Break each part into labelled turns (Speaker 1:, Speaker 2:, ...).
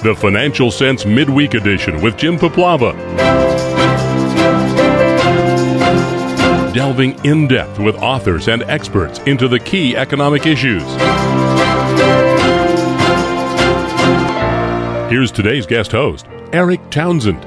Speaker 1: the Financial Sense Midweek Edition with Jim Paplava. Delving in-depth with authors and experts into the key economic issues. Here's today's guest host, Eric Townsend.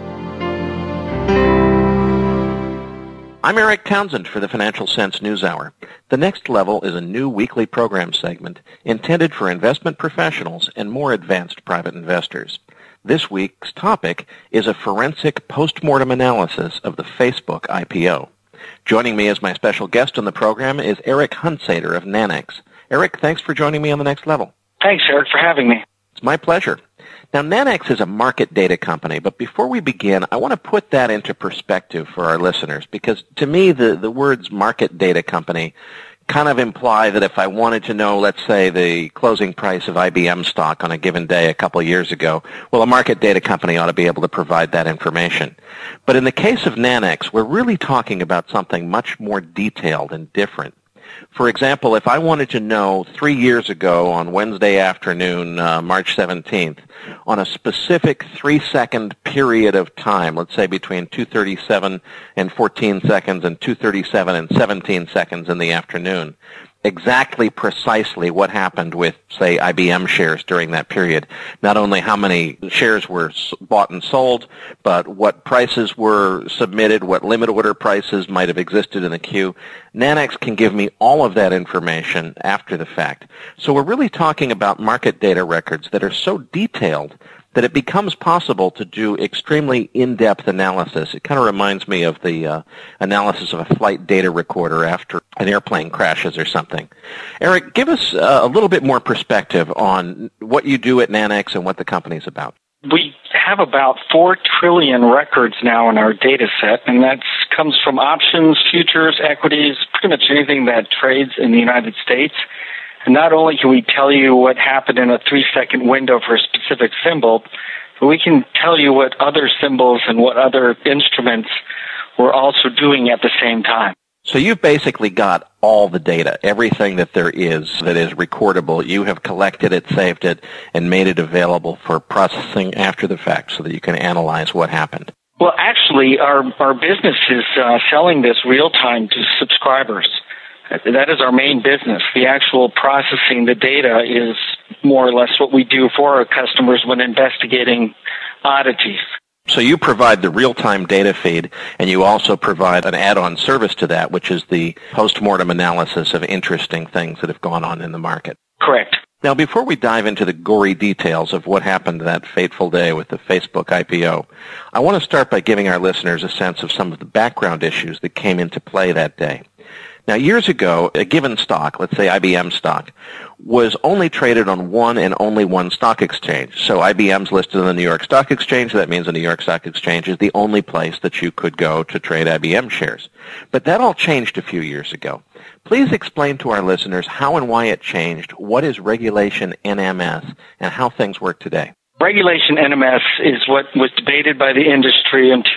Speaker 2: I'm Eric Townsend for the Financial Sense NewsHour. The Next Level is a new weekly program segment intended for investment professionals and more advanced private investors. This week's topic is a forensic post-mortem analysis of the Facebook IPO. Joining me as my special guest on the program is Eric Hunsader of Nanex. Eric, thanks for joining me on The Next Level.
Speaker 3: Thanks, Eric, for having me.
Speaker 2: It's my pleasure. Now, Nanex is a market data company, but before we begin, I want to put that into perspective for our listeners, because to me, the words market data company kind of imply that if I wanted to know, let's say, the closing price of IBM stock on a given day a couple of years ago, well, a market data company ought to be able to provide that information. But in the case of Nanex, we're really talking about something much more detailed and different. For example, if I wanted to know 3 years ago on Wednesday afternoon, March 17th, on a specific 3-second period of time, let's say between 2:37 and 14 seconds and 2:37 and 17 seconds in the afternoon, exactly precisely what happened with, say, IBM shares during that period. Not only how many shares were bought and sold, but what prices were submitted, what limit order prices might have existed in the queue. Nanex can give me all of that information after the fact. So we're really talking about market data records that are so detailed that it becomes possible to do extremely in-depth analysis. It kind of reminds me of the analysis of a flight data recorder after an airplane crashes or something. Eric, give us a little bit more perspective on what you do at Nanex and what the company's about.
Speaker 3: We have about 4 trillion records now in our data set, and that comes from options, futures, equities, pretty much anything that trades in the United States. And not only can we tell you what happened in a 3-second window for a specific symbol, but we can tell you what other symbols and what other instruments were also doing at the same time.
Speaker 2: So you've basically got all the data, everything that there is that is recordable. You have collected it, saved it, and made it available for processing after the fact so that you can analyze what happened.
Speaker 3: Well, actually, our business is selling this real-time to subscribers. That is our main business. The actual processing the data is more or less what we do for our customers when investigating oddities.
Speaker 2: So you provide the real-time data feed, and you also provide an add-on service to that, which is the post-mortem analysis of interesting things that have gone on in the market.
Speaker 3: Correct.
Speaker 2: Now, before we dive into the gory details of what happened that fateful day with the Facebook IPO, I want to start by giving our listeners a sense of some of the background issues that came into play that day. Now, years ago, a given stock, let's say IBM stock, was only traded on one and only one stock exchange. So IBM's listed on the New York Stock Exchange. That means the New York Stock Exchange is the only place that you could go to trade IBM shares. But that all changed a few years ago. Please explain to our listeners how and why it changed, what is Regulation NMS, and how things work today.
Speaker 3: Regulation NMS is what was debated by the industry in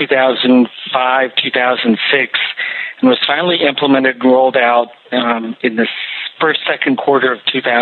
Speaker 3: 2005, 2006, and was finally implemented and rolled out in the second quarter of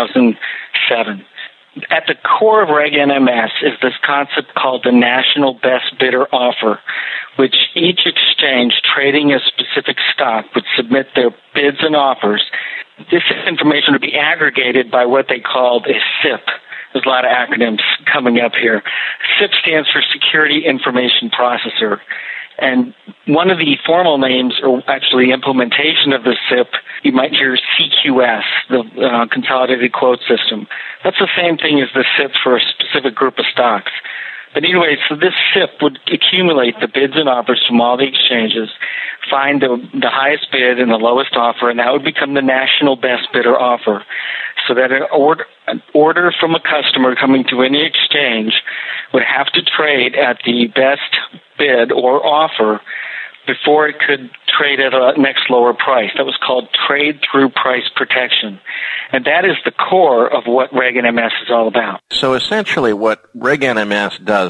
Speaker 3: 2007. At the core of Reg NMS is this concept called the National Best Bidder Offer, which each exchange trading a specific stock would submit their bids and offers. This information would be aggregated by what they called a SIP. There's a lot of acronyms coming up here. SIP stands for Security Information Processor. And one of the formal names, or actually implementation of the SIP, you might hear CQS, the Consolidated Quote System. That's the same thing as the SIP for a specific group of stocks. But anyway, so this SIP would accumulate the bids and offers from all the exchanges, find the highest bid and the lowest offer, and that would become the National Best Bidder Offer. So that an order from a customer coming to any exchange would have to trade at the best bid or offer before it could trade at a next lower price. That was called trade-through price protection. And that is the core of what Reg NMS is all about.
Speaker 2: So essentially what Reg NMS does is it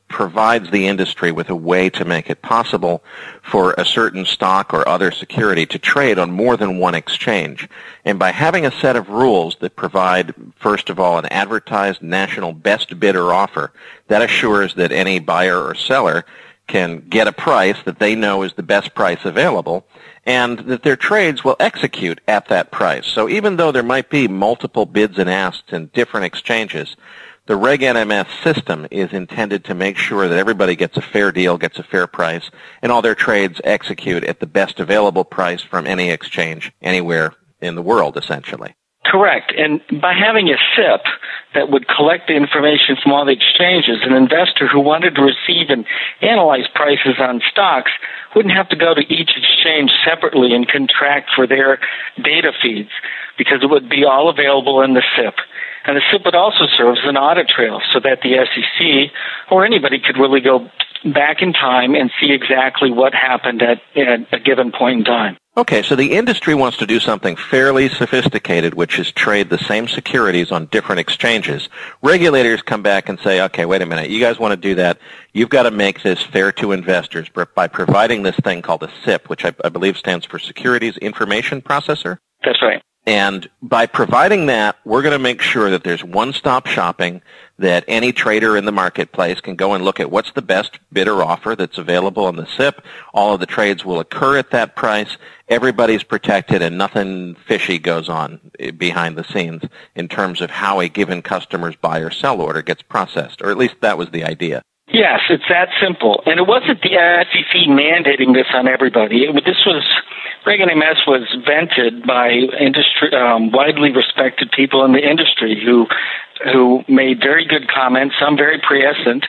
Speaker 2: provides the industry with a way to make it possible for a certain stock or other security to trade on more than one exchange. And by having a set of rules that provide, first of all, an advertised national best bidder offer, that assures that any buyer or seller can get a price that they know is the best price available, and that their trades will execute at that price. So even though there might be multiple bids and asks in different exchanges, the Reg NMS system is intended to make sure that everybody gets a fair deal, gets a fair price, and all their trades execute at the best available price from any exchange anywhere in the world, essentially.
Speaker 3: Correct. And by having a SIP that would collect the information from all the exchanges, an investor who wanted to receive and analyze prices on stocks wouldn't have to go to each exchange separately and contract for their data feeds, because it would be all available in the SIP. And the SIP would also serve as an audit trail so that the SEC or anybody could really go back in time and see exactly what happened at a given point in time.
Speaker 2: Okay, so the industry wants to do something fairly sophisticated, which is trade the same securities on different exchanges. Regulators come back and say, okay, wait a minute, you guys want to do that, you've got to make this fair to investors by providing this thing called a SIP, which I believe stands for Securities Information Processor.
Speaker 3: That's right.
Speaker 2: And by providing that, we're going to make sure that there's one-stop shopping, that any trader in the marketplace can go and look at what's the best bidder offer that's available on the SIP. All of the trades will occur at that price. Everybody's protected, and nothing fishy goes on behind the scenes in terms of how a given customer's buy or sell order gets processed, or at least that was the idea.
Speaker 3: Yes, it's that simple. And it wasn't the SEC mandating this on everybody. Reg NMS was invented by industry, widely respected people in the industry who made very good comments, some very prescient,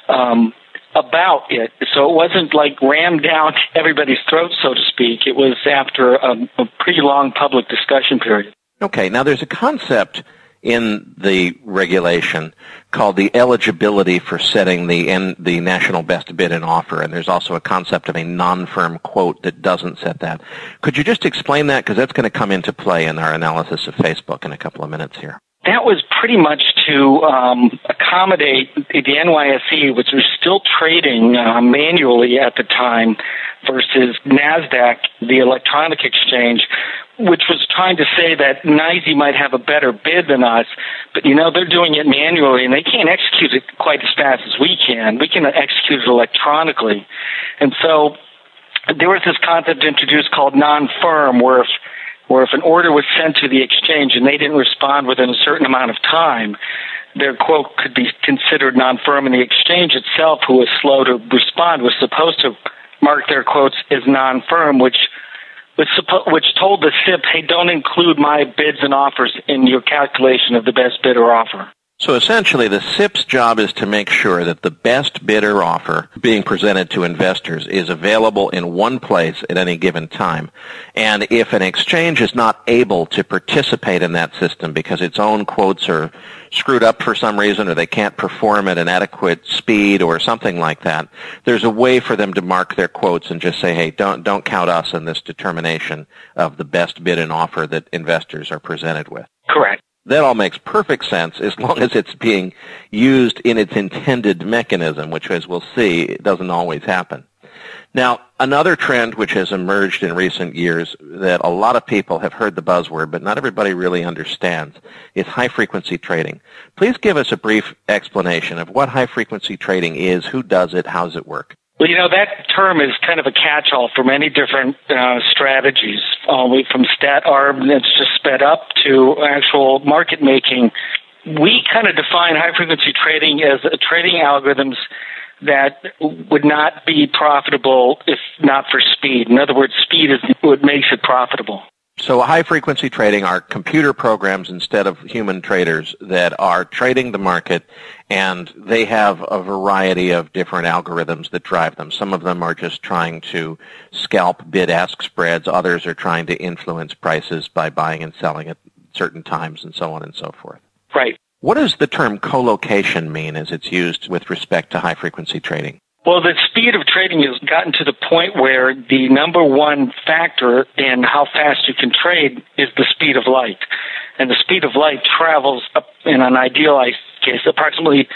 Speaker 3: about it. So it wasn't like rammed down everybody's throat, so to speak. It was after a pretty long public discussion period. Okay,
Speaker 2: now there's a concept in the regulation called the eligibility for setting the national best bid and offer, and there's also a concept of a non-firm quote that doesn't set that. Could you just explain that, because that's going to come into play in our analysis of Facebook in a couple of minutes here?
Speaker 3: That was pretty much to accommodate the NYSE, which was still trading manually at the time, versus NASDAQ, the electronic exchange, which was trying to say that NYSE might have a better bid than us, but, they're doing it manually, and they can't execute it quite as fast as we can. We can execute it electronically. And so there was this concept introduced called non-firm, where if an order was sent to the exchange and they didn't respond within a certain amount of time, their quote could be considered non-firm, and the exchange itself, who was slow to respond, was supposed to mark their quotes as non-firm, which told the SIP, hey, don't include my bids and offers in your calculation of the best bidder offer.
Speaker 2: So essentially, the SIP's job is to make sure that the best bidder offer being presented to investors is available in one place at any given time. And if an exchange is not able to participate in that system because its own quotes are screwed up for some reason, or they can't perform at an adequate speed or something like that, there's a way for them to mark their quotes and just say, hey, don't count us in this determination of the best bid and offer that investors are presented with.
Speaker 3: Correct.
Speaker 2: That all makes perfect sense as long as it's being used in its intended mechanism, which, as we'll see, doesn't always happen. Now, another trend which has emerged in recent years that a lot of people have heard the buzzword, but not everybody really understands, is high-frequency trading. Please give us a brief explanation of what high-frequency trading is, who does it, how does it work?
Speaker 3: Well, that term is kind of a catch-all for many different strategies, from stat arb that's just sped up to actual market making. We kind of define high-frequency trading as trading algorithms that would not be profitable if not for speed. In other words, speed is what makes it profitable.
Speaker 2: So high-frequency trading are computer programs instead of human traders that are trading the market, and they have a variety of different algorithms that drive them. Some of them are just trying to scalp bid-ask spreads. Others are trying to influence prices by buying and selling at certain times, and so on and so forth.
Speaker 3: Right.
Speaker 2: What does the term collocation mean as it's used with respect to high-frequency trading?
Speaker 3: Well, the speed of trading has gotten to the point where the number one factor in how fast you can trade is the speed of light. And the speed of light travels up, in an idealized case, approximately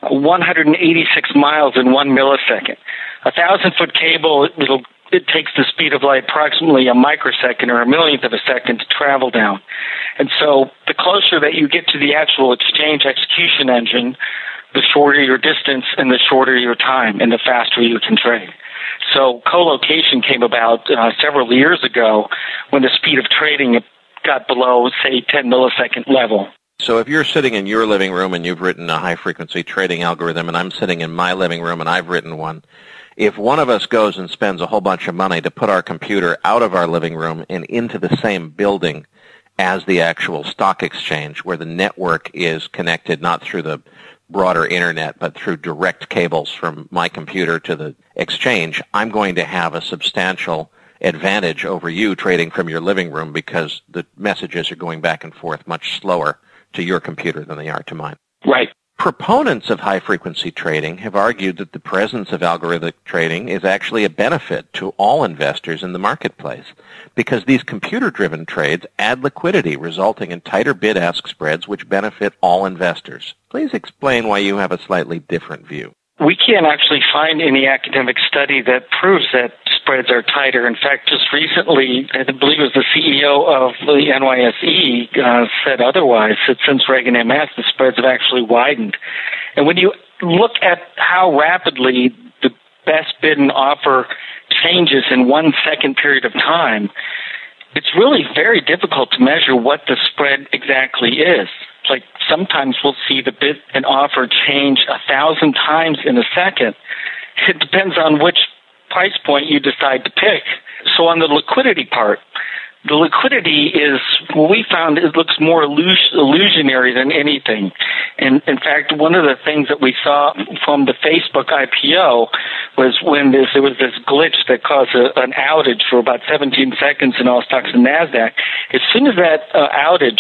Speaker 3: 186 miles in 1 millisecond. A 1,000-foot cable, it takes the speed of light approximately a microsecond or a millionth of a second to travel down. And so the closer that you get to the actual exchange execution engine, the shorter your distance and the shorter your time and the faster you can trade. So co-location came about several years ago when the speed of trading got below, say, 10 millisecond level.
Speaker 2: So if you're sitting in your living room and you've written a high-frequency trading algorithm, and I'm sitting in my living room and I've written one, if one of us goes and spends a whole bunch of money to put our computer out of our living room and into the same building as the actual stock exchange, where the network is connected not through the broader internet, but through direct cables from my computer to the exchange, I'm going to have a substantial advantage over you trading from your living room because the messages are going back and forth much slower to your computer than they are to mine.
Speaker 3: Right.
Speaker 2: Proponents of high-frequency trading have argued that the presence of algorithmic trading is actually a benefit to all investors in the marketplace because these computer-driven trades add liquidity, resulting in tighter bid-ask spreads which benefit all investors. Please explain why you have a slightly different view.
Speaker 3: We can't actually find any academic study that proves that spreads are tighter. In fact, just recently, I believe it was the CEO of the NYSE said otherwise, that since Reagan MS, the spreads have actually widened. And when you look at how rapidly the best bid and offer changes in 1 second period of time, it's really very difficult to measure what the spread exactly is. Like sometimes we'll see the bid and offer change 1,000 times in a second. It depends on which price point you decide to pick. So on the liquidity part, the liquidity is, what we found, it looks more illusionary than anything. And in fact, one of the things that we saw from the Facebook IPO was when there was this glitch that caused an outage for about 17 seconds in all stocks in NASDAQ. As soon as that outage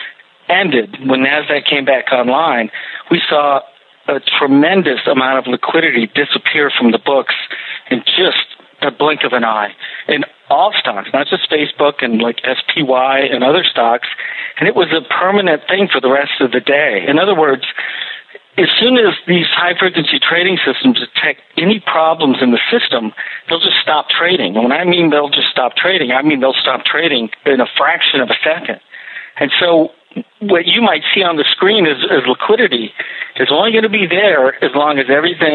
Speaker 3: ended, when NASDAQ came back online, we saw a tremendous amount of liquidity disappear from the books in just a blink of an eye in all stocks, not just Facebook and like SPY and other stocks. And it was a permanent thing for the rest of the day. In other words, as soon as these high-frequency trading systems detect any problems in the system, they'll just stop trading. And when I mean they'll just stop trading, I mean they'll stop trading in a fraction of a second. And so what you might see on the screen is liquidity is only going to be there as long as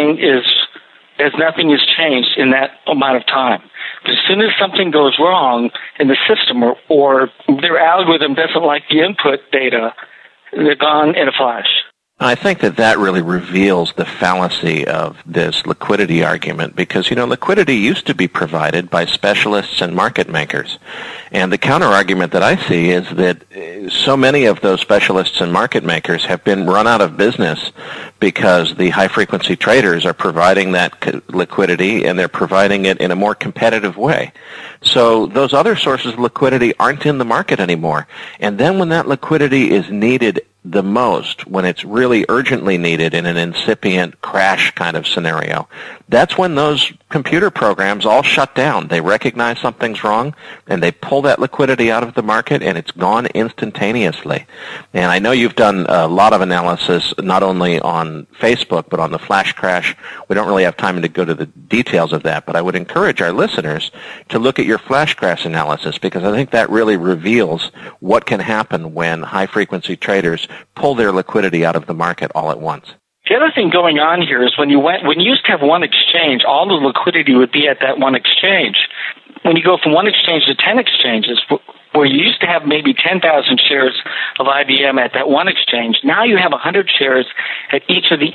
Speaker 3: nothing has changed in that amount of time. But as soon as something goes wrong in the system or their algorithm doesn't like the input data, they're gone in a flash.
Speaker 2: I think that really reveals the fallacy of this liquidity argument because, liquidity used to be provided by specialists and market makers. And the counter-argument that I see is that so many of those specialists and market makers have been run out of business because the high-frequency traders are providing that liquidity and they're providing it in a more competitive way. So those other sources of liquidity aren't in the market anymore. And then when that liquidity is needed the most, when it's really urgently needed in an incipient crash kind of scenario, that's when those computer programs all shut down. They recognize something's wrong, and they pull that liquidity out of the market, and it's gone instantaneously. And I know you've done a lot of analysis, not only on Facebook, but on the flash crash. We don't really have time to go to the details of that, but I would encourage our listeners to look at your flash crash analysis, because I think that really reveals what can happen when high-frequency traders pull their liquidity out of the market all at once.
Speaker 3: The other thing going on here is when you used to have one exchange, all the liquidity would be at that one exchange. When you go from one exchange to 10 exchanges, where you used to have maybe 10,000 shares of IBM at that one exchange, now you have 100 shares at each of the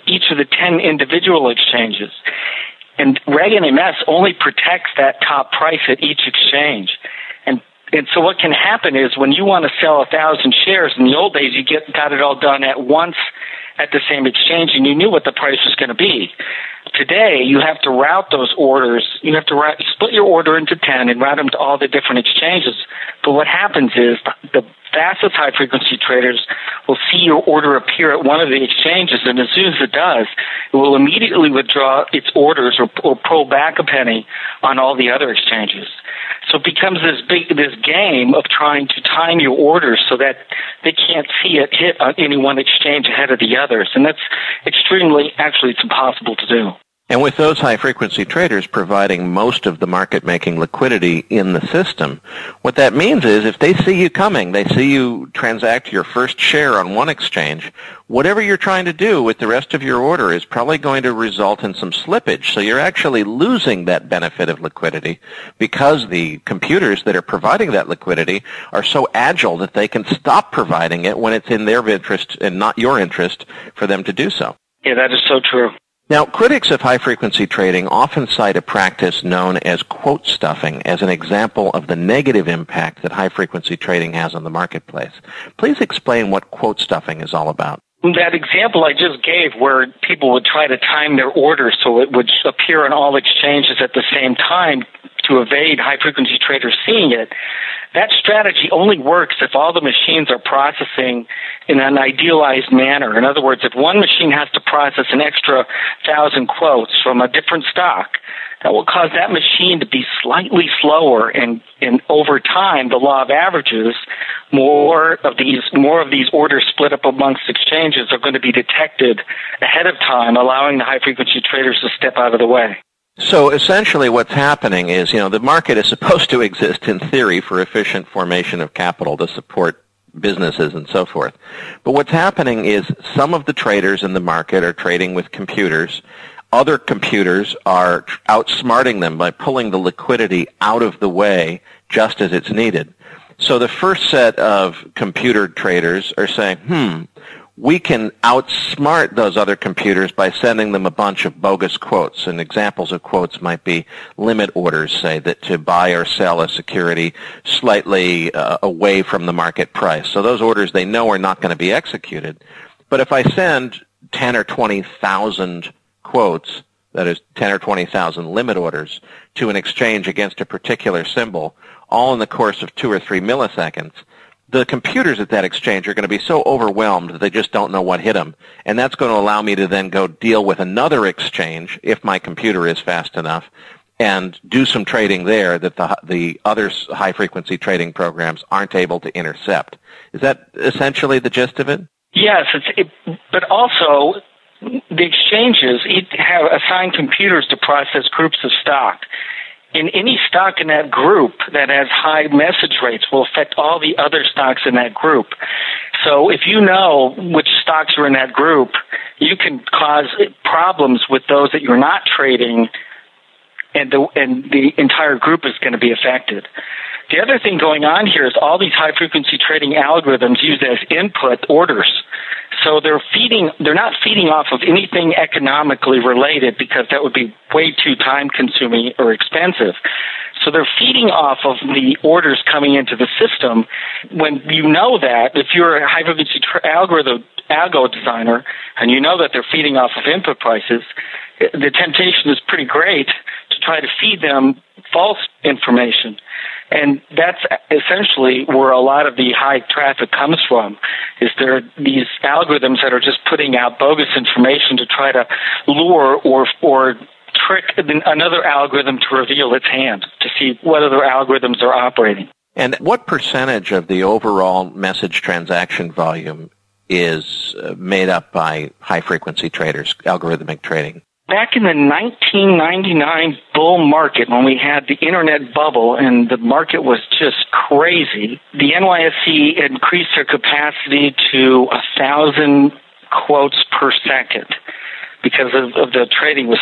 Speaker 3: 10 individual exchanges. And Reg NMS only protects that top price at each exchange. And so what can happen is when you want to sell 1,000 shares, in the old days you got it all done at once at the same exchange and you knew what the price was going to be. Today you have to route those orders. You have to split your order into 10 and route them to all the different exchanges. But what happens is the fastest high-frequency traders will see your order appear at one of the exchanges, and as soon as it does, it will immediately withdraw its orders or pull back a penny on all the other exchanges. So it becomes this game of trying to time your orders so that they can't see it hit on any one exchange ahead of the others. And that's actually it's impossible to do.
Speaker 2: And with those high-frequency traders providing most of the market-making liquidity in the system, what that means is if they see you coming, they see you transact your first share on one exchange, whatever you're trying to do with the rest of your order is probably going to result in some slippage. So you're actually losing that benefit of liquidity because the computers that are providing that liquidity are so agile that they can stop providing it when it's in their interest and not your interest for them to do so.
Speaker 3: Yeah, that is so true.
Speaker 2: Now, critics of high-frequency trading often cite a practice known as quote stuffing as an example of the negative impact that high-frequency trading has on the marketplace. Please explain what quote stuffing is all about.
Speaker 3: That example I just gave where people would try to time their orders so it would appear on all exchanges at the same time to evade high-frequency traders seeing it, that strategy only works if all the machines are processing in an idealized manner. In other words, if one machine has to process an extra 1,000 quotes from a different stock, that will cause that machine to be slightly slower, and over time, the law of averages, more of these orders split up amongst exchanges are going to be detected ahead of time, allowing the high-frequency traders to step out of the way.
Speaker 2: So essentially what's happening is, the market is supposed to exist in theory for efficient formation of capital to support businesses and so forth. But what's happening is some of the traders in the market are trading with computers. Other computers are outsmarting them by pulling the liquidity out of the way just as it's needed. So the first set of computer traders are saying, we can outsmart those other computers by sending them a bunch of bogus quotes. And examples of quotes might be limit orders, say, that to buy or sell a security slightly away from the market price. So those orders they know are not going to be executed. But if I send 10 or 20,000 quotes, that is 10 or 20,000 limit orders, to an exchange against a particular symbol, all in the course of 2 or 3 milliseconds, the computers at that exchange are going to be so overwhelmed that they just don't know what hit them. And that's going to allow me to then go deal with another exchange, if my computer is fast enough, and do some trading there that the other high-frequency trading programs aren't able to intercept. Is that essentially the gist of it?
Speaker 3: Yes, but also the exchanges have assigned computers to process groups of stock. And any stock in that group that has high message rates will affect all the other stocks in that group. So if you know which stocks are in that group, you can cause problems with those that you're not trading, and the entire group is going to be affected. The other thing going on here is all these high-frequency trading algorithms use as input orders. So they're not feeding off of anything economically related because that would be way too time-consuming or expensive. So they're feeding off of the orders coming into the system. When you know that, if you're a high-frequency algo designer and you know that they're feeding off of input prices, the temptation is pretty great to try to feed them false information. And that's essentially where a lot of the high traffic comes from, is there are these algorithms that are just putting out bogus information to try to lure or trick another algorithm to reveal its hand, to see what other algorithms are operating.
Speaker 2: And what percentage of the overall message transaction volume is made up by high-frequency traders, algorithmic trading?
Speaker 3: Back in the 1999 bull market, when we had the internet bubble and the market was just crazy, the NYSE increased their capacity to 1,000 quotes per second because of the trading was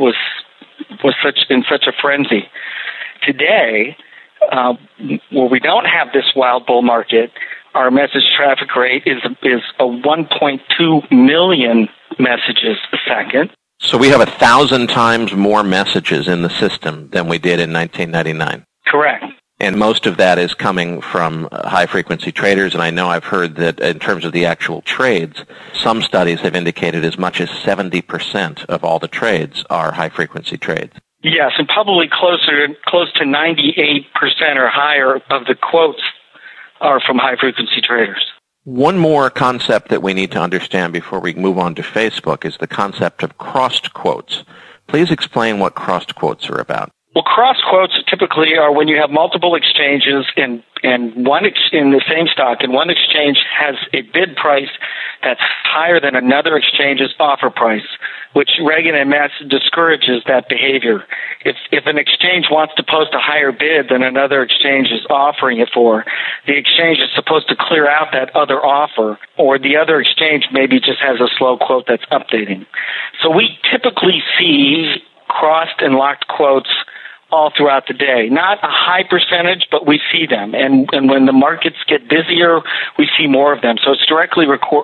Speaker 3: in such a frenzy. Today, where we don't have this wild bull market, our message traffic rate is a 1.2 million messages a second.
Speaker 2: So we have 1,000 times more messages in the system than we did in 1999.
Speaker 3: Correct.
Speaker 2: And most of that is coming from high-frequency traders, and I know I've heard that in terms of the actual trades, some studies have indicated as much as 70% of all the trades are high-frequency trades.
Speaker 3: Yes, and probably close to 98% or higher of the quotes are from high-frequency traders.
Speaker 2: One more concept that we need to understand before we move on to Facebook is the concept of crossed quotes. Please explain what crossed quotes are about.
Speaker 3: Well, cross quotes typically are when you have multiple exchanges and one in the same stock, and one exchange has a bid price that's higher than another exchange's offer price, which Reagan and Mass discourages that behavior. If an exchange wants to post a higher bid than another exchange is offering it for, the exchange is supposed to clear out that other offer, or the other exchange maybe just has a slow quote that's updating. So we typically see crossed and locked quotes all throughout the day. Not a high percentage, but we see them. And when the markets get busier, we see more of them. So it's directly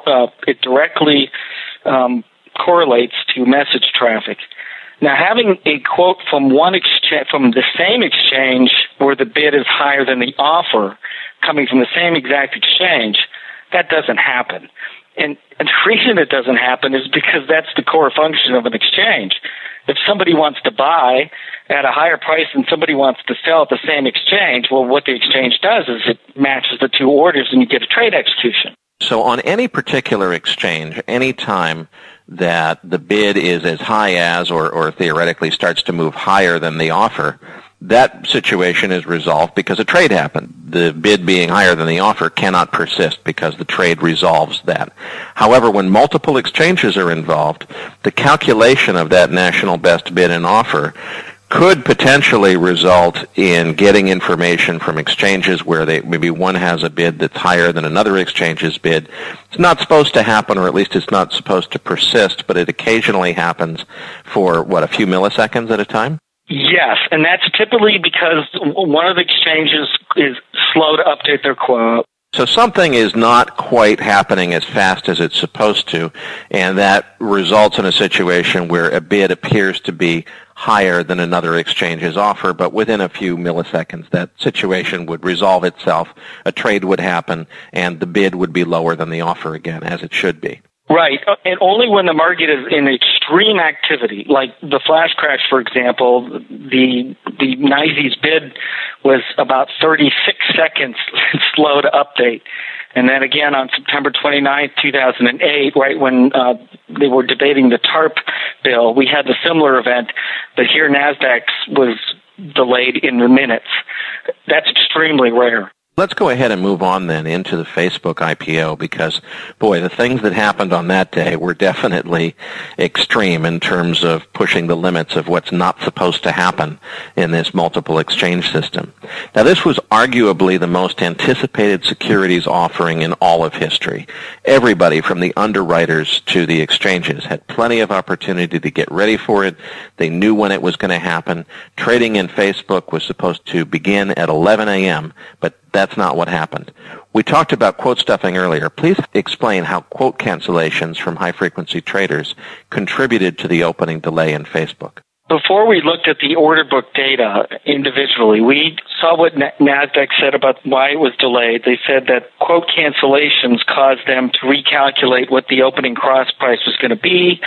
Speaker 3: correlates to message traffic. Now, having a quote from from the same exchange where the bid is higher than the offer coming from the same exact exchange, that doesn't happen. And the reason it doesn't happen is because that's the core function of an exchange. If somebody wants to buy at a higher price and somebody wants to sell at the same exchange, well, what the exchange does is it matches the two orders and you get a trade execution.
Speaker 2: So on any particular exchange, any time that the bid is as high as or theoretically starts to move higher than the offer, that situation is resolved because a trade happened. The bid being higher than the offer cannot persist because the trade resolves that. However, when multiple exchanges are involved, the calculation of that national best bid and offer could potentially result in getting information from exchanges where maybe one has a bid that's higher than another exchange's bid. It's not supposed to happen, or at least it's not supposed to persist, but it occasionally happens for, a few milliseconds at a time?
Speaker 3: Yes, and that's typically because one of the exchanges is slow to update their quote.
Speaker 2: So something is not quite happening as fast as it's supposed to, and that results in a situation where a bid appears to be higher than another exchange's offer, but within a few milliseconds that situation would resolve itself, a trade would happen, and the bid would be lower than the offer again, as it should be.
Speaker 3: Right, and only when the market is in extreme activity, like the flash crash, for example, the NYSE's bid was about 36 seconds slow to update. And then again on September 29th, 2008, right when they were debating the TARP bill, we had a similar event, but here NASDAQ was delayed in the minutes. That's extremely rare.
Speaker 2: Let's go ahead and move on then into the Facebook IPO because, boy, the things that happened on that day were definitely extreme in terms of pushing the limits of what's not supposed to happen in this multiple exchange system. Now, this was arguably the most anticipated securities offering in all of history. Everybody from the underwriters to the exchanges had plenty of opportunity to get ready for it. They knew when it was going to happen. Trading in Facebook was supposed to begin at 11 a.m., but that's not what happened. We talked about quote stuffing earlier. Please explain how quote cancellations from high-frequency traders contributed to the opening delay in Facebook.
Speaker 3: Before we looked at the order book data individually, we saw what NASDAQ said about why it was delayed. They said that quote cancellations caused them to recalculate what the opening cross price was going to be,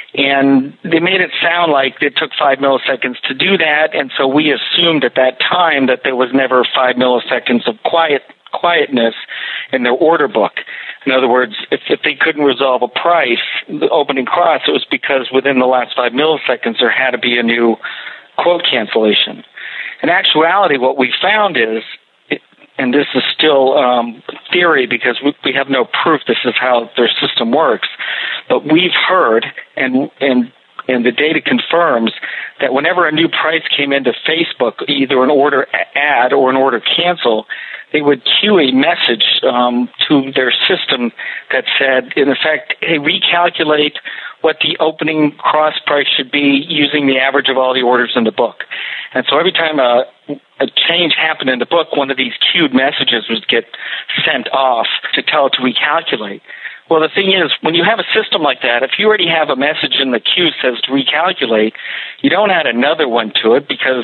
Speaker 3: and they made it sound like it took 5 milliseconds to do that, and so we assumed at that time that there was never 5 milliseconds of quietness in their order book. In other words, if they couldn't resolve a price, the opening cross, it was because within the last 5 milliseconds there had to be a new quote cancellation. In actuality, what we found is, and this is still theory because we have no proof this is how their system works, but we've heard, and the data confirms that whenever a new price came into Facebook, either an order add or an order cancel, they would cue a message to their system that said, in effect, hey, recalculate what the opening cross price should be using the average of all the orders in the book. And so every time a change happened in the book, one of these cued messages would get sent off to tell it to recalculate. Well, the thing is, when you have a system like that, if you already have a message in the queue that says to recalculate, you don't add another one to it because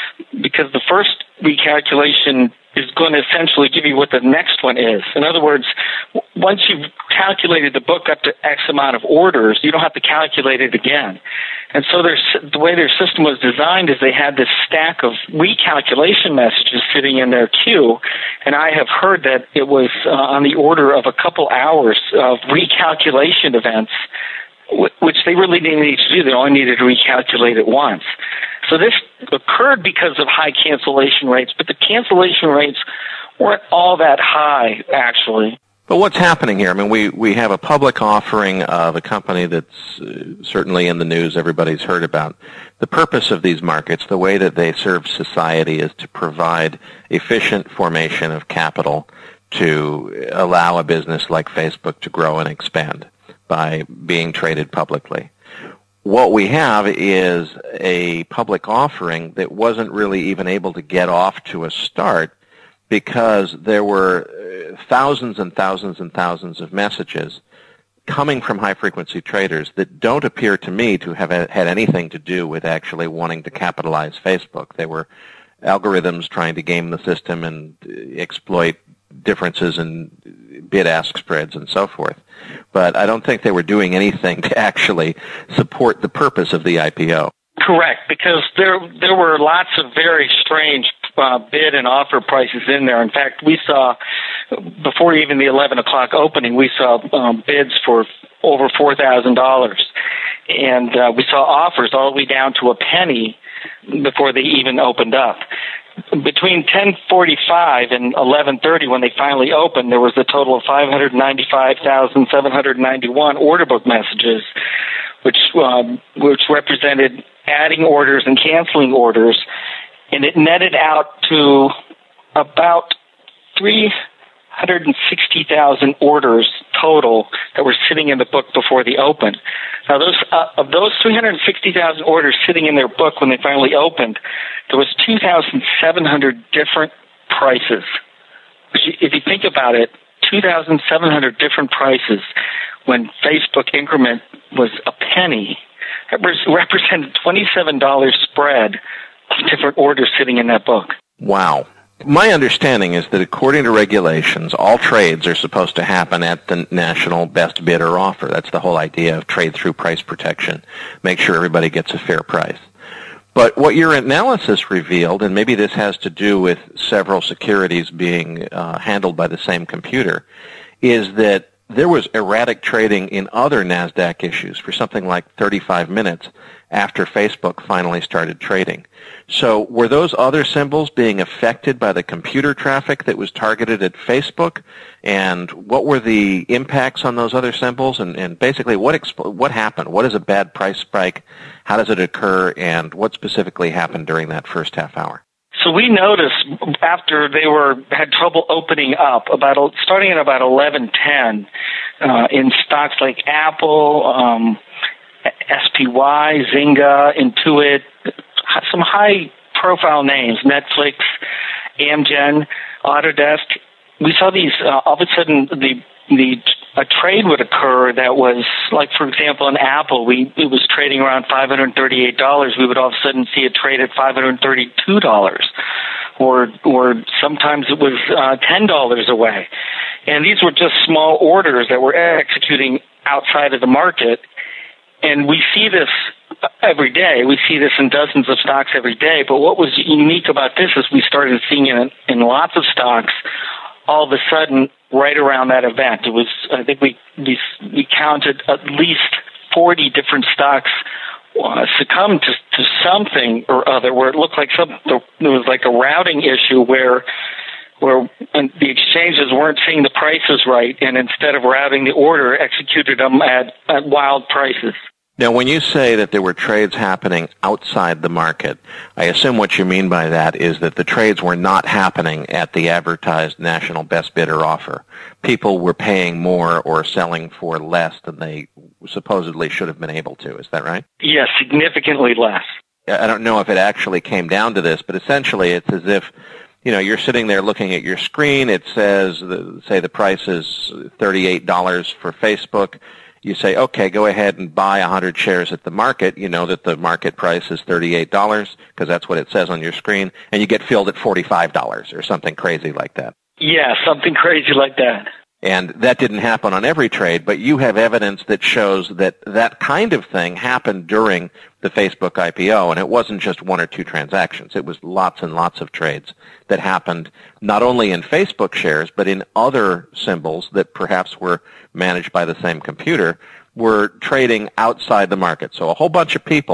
Speaker 3: the first recalculation is going to essentially give you what the next one is. In other words, once you've calculated the book up to X amount of orders, you don't have to calculate it again. And so the way their system was designed is they had this stack of recalculation messages sitting in their queue, and I have heard that it was on the order of a couple hours of recalculation events, which they really didn't need to do. They only needed to recalculate it once. So this occurred because of high cancellation rates, but the cancellation rates weren't all that high, actually.
Speaker 2: But what's happening here? I mean, we have a public offering of a company that's certainly in the news, everybody's heard about. The purpose of these markets, the way that they serve society, is to provide efficient formation of capital to allow a business like Facebook to grow and expand by being traded publicly. What we have is a public offering that wasn't really even able to get off to a start because there were thousands and thousands and thousands of messages coming from high-frequency traders that don't appear to me to have had anything to do with actually wanting to capitalize Facebook. They were algorithms trying to game the system and exploit differences in bid-ask spreads and so forth. But I don't think they were doing anything to actually support the purpose of the IPO.
Speaker 3: Correct, because there were lots of very strange bid and offer prices in there. In fact, we saw, before even the 11 o'clock opening, we saw bids for over $4,000. And we saw offers all the way down to a penny before they even opened up. Between 10:45 and 11:30, when they finally opened, there was a total of 595,791 order book messages, which represented adding orders and canceling orders, and it netted out to about 360,000 orders total that were sitting in the book before the open. Now, of those 360,000 orders sitting in their book when they finally opened, there was 2,700 different prices. If you think about it, 2,700 different prices when Facebook increment was a penny, that represented $27 spread of different orders sitting in that book.
Speaker 2: Wow. My understanding is that according to regulations, all trades are supposed to happen at the national best bid or offer. That's the whole idea of trade through price protection. Make sure everybody gets a fair price. But what your analysis revealed, and maybe this has to do with several securities being handled by the same computer, is that there was erratic trading in other NASDAQ issues for something like 35 minutes after Facebook finally started trading. So were those other symbols being affected by the computer traffic that was targeted at Facebook? And what were the impacts on those other symbols? And basically, what happened? What is a bad price spike? How does it occur? And what specifically happened during that first half hour?
Speaker 3: So we noticed after they had trouble opening up, starting at about 11:10, in stocks like Apple, SPY, Zynga, Intuit, some high-profile names, Netflix, Amgen, Autodesk. We saw these all of a sudden. A trade would occur that was, like, for example, in Apple, it was trading around $538. We would all of a sudden see a trade at $532, or sometimes it was $10 away. And these were just small orders that were executing outside of the market. And we see this every day. We see this in dozens of stocks every day. But what was unique about this is we started seeing it in lots of stocks all of a sudden right around that event. It was, I think we counted at least 40 different stocks succumbed to something or other where it looked like there was like a routing issue where the exchanges weren't seeing the prices right, and instead of routing the order, executed them at wild prices.
Speaker 2: Now, when you say that there were trades happening outside the market, I assume what you mean by that is that the trades were not happening at the advertised national best bid or offer. People were paying more or selling for less than they supposedly should have been able to. Is that right?
Speaker 3: Yes, significantly less.
Speaker 2: I don't know if it actually came down to this, but essentially it's as if, you're sitting there looking at your screen. It says, say the price is $38 for Facebook. You say, okay, go ahead and buy 100 shares at the market. You know that the market price is $38 because that's what it says on your screen, and you get filled at $45 or something crazy like that.
Speaker 3: Yeah, something crazy like that.
Speaker 2: And that didn't happen on every trade, but you have evidence that shows that that kind of thing happened during the Facebook IPO, and it wasn't just one or two transactions. It was lots and lots of trades that happened not only in Facebook shares, but in other symbols that perhaps were managed by the same computer, were trading outside the market. So a whole bunch of people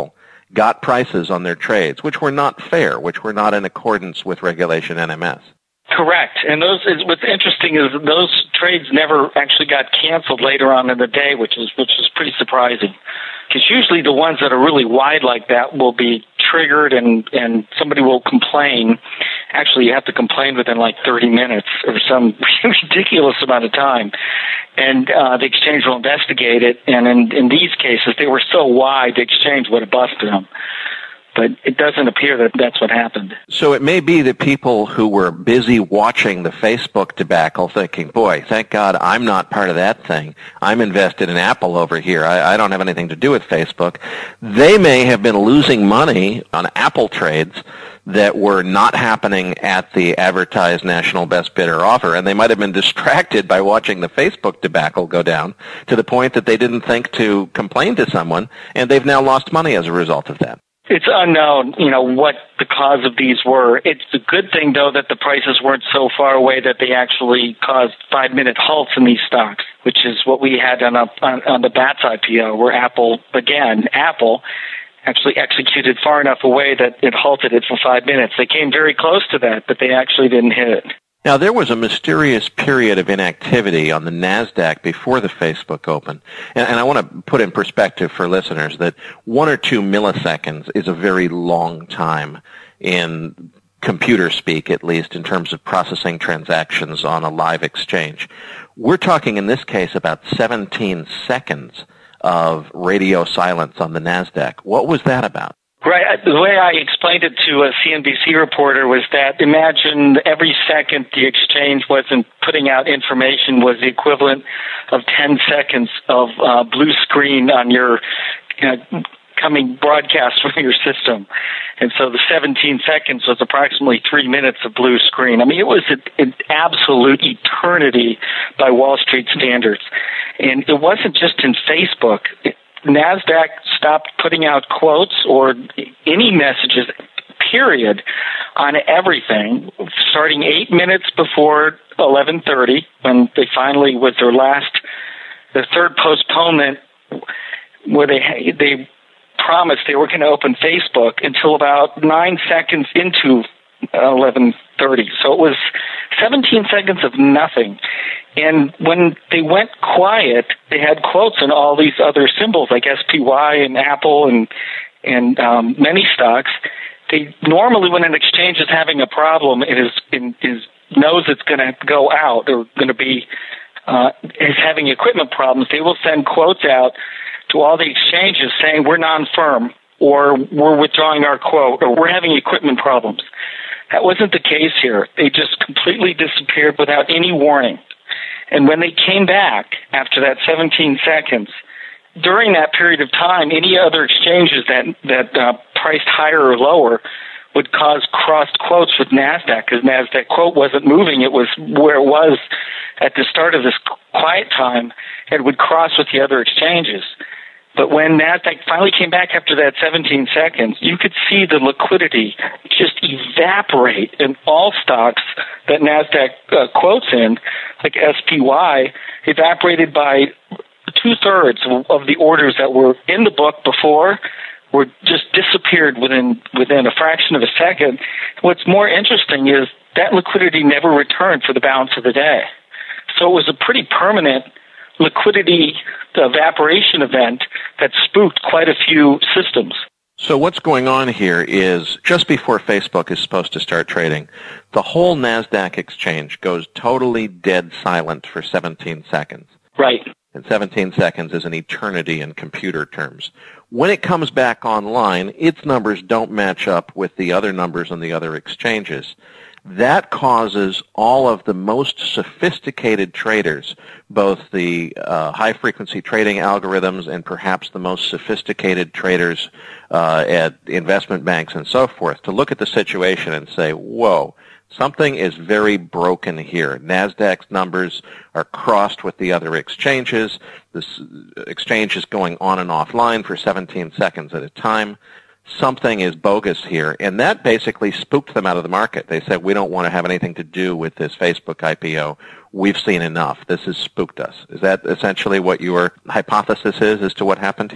Speaker 2: got prices on their trades, which were not fair, which were not in accordance with regulation NMS.
Speaker 3: Correct. And what's interesting is those trades never actually got canceled later on in the day, which is pretty surprising. Because usually the ones that are really wide like that will be triggered and somebody will complain. Actually, you have to complain within like 30 minutes or some ridiculous amount of time. And the exchange will investigate it. And in these cases, they were so wide, the exchange would have busted them. But it doesn't appear that that's what happened.
Speaker 2: So it may be that people who were busy watching the Facebook debacle thinking, boy, thank God I'm not part of that thing. I'm invested in Apple over here. I don't have anything to do with Facebook. They may have been losing money on Apple trades that were not happening at the advertised national best bidder offer, and they might have been distracted by watching the Facebook debacle go down to the point that they didn't think to complain to someone, and they've now lost money as a result of that.
Speaker 3: It's unknown, what the cause of these were. It's a good thing, though, that the prices weren't so far away that they actually caused 5-minute halts in these stocks, which is what we had on the BATS IPO, where Apple actually executed far enough away that it halted it for 5 minutes. They came very close to that, but they actually didn't hit it.
Speaker 2: Now, there was a mysterious period of inactivity on the NASDAQ before the Facebook Open. And I want to put in perspective for listeners that 1 or 2 milliseconds is a very long time in computer speak, at least, in terms of processing transactions on a live exchange. We're talking in this case about 17 seconds of radio silence on the NASDAQ. What was that about?
Speaker 3: Right. The way I explained it to a CNBC reporter was that imagine every second the exchange wasn't putting out information was the equivalent of 10 seconds of blue screen on your coming broadcast from your system. And so the 17 seconds was approximately 3 minutes of blue screen. I mean, it was an absolute eternity by Wall Street standards. And it wasn't just in Facebook. NASDAQ stopped putting out quotes or any messages, period, on everything, starting 8 minutes before 11:30, when they finally was their third postponement, where they promised they were going to open Facebook, until about 9 seconds into 11:30. So it was 17 seconds of nothing. And when they went quiet, they had quotes in all these other symbols like SPY and Apple and many stocks. They normally, when an exchange is having a problem, knows it's going to go out or going to be is having equipment problems. They will send quotes out to all the exchanges saying we're non-firm, or we're withdrawing our quote, or we're having equipment problems. That wasn't the case here. They just completely disappeared without any warning. And when they came back after that 17 seconds, during that period of time, any other exchanges that priced higher or lower would cause crossed quotes with NASDAQ, because NASDAQ quote wasn't moving. It was where it was at the start of this quiet time. It would cross with the other exchanges. But when NASDAQ finally came back after that 17 seconds, you could see the liquidity just evaporate in all stocks that NASDAQ quotes in, like SPY, evaporated by 2/3 of the orders that were in the book before were just disappeared within a fraction of a second. What's more interesting is that liquidity never returned for the balance of the day. So it was a pretty permanent liquidity evaporation event that spooked quite a few systems.
Speaker 2: So what's going on here is just before Facebook is supposed to start trading, the whole NASDAQ exchange goes totally dead silent for 17 seconds.
Speaker 3: Right.
Speaker 2: And 17 seconds is an eternity in computer terms. When it comes back online, its numbers don't match up with the other numbers on the other exchanges. That causes all of the most sophisticated traders, both the high-frequency trading algorithms and perhaps the most sophisticated traders at investment banks and so forth, to look at the situation and say, whoa, something is very broken here. NASDAQ's numbers are crossed with the other exchanges. This exchange is going on and offline for 17 seconds at a time. Something is bogus here, and that basically spooked them out of the market. They said, we don't want to have anything to do with this Facebook IPO. We've seen enough. This has spooked us. Is that essentially what your hypothesis is as to what happened here?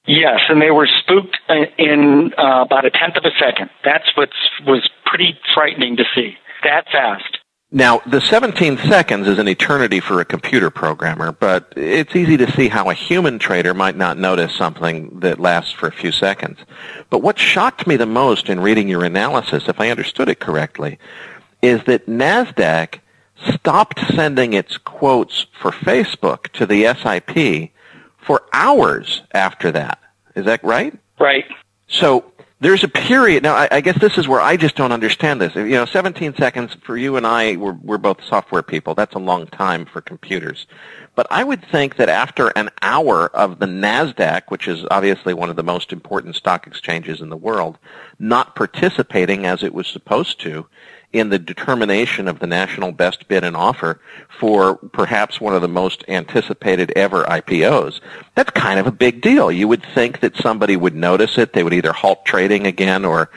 Speaker 3: Yes, and they were spooked in about a tenth of a second. That's what was pretty frightening to see. That fast.
Speaker 2: Now, the 17 seconds is an eternity for a computer programmer, but it's easy to see how a human trader might not notice something that lasts for a few seconds. But what shocked me the most in reading your analysis, if I understood it correctly, is that NASDAQ stopped sending its quotes for Facebook to the SIP for hours after that. Is that right?
Speaker 3: Right.
Speaker 2: So there's a period. Now, I guess this is where I just don't understand this. 17 seconds for you and I, we're both software people. That's a long time for computers. But I would think that after an hour of the NASDAQ, which is obviously one of the most important stock exchanges in the world, not participating as it was supposed to in the determination of the national best bid and offer for perhaps one of the most anticipated ever IPOs. That's kind of a big deal. You would think that somebody would notice it. They would either halt trading again or,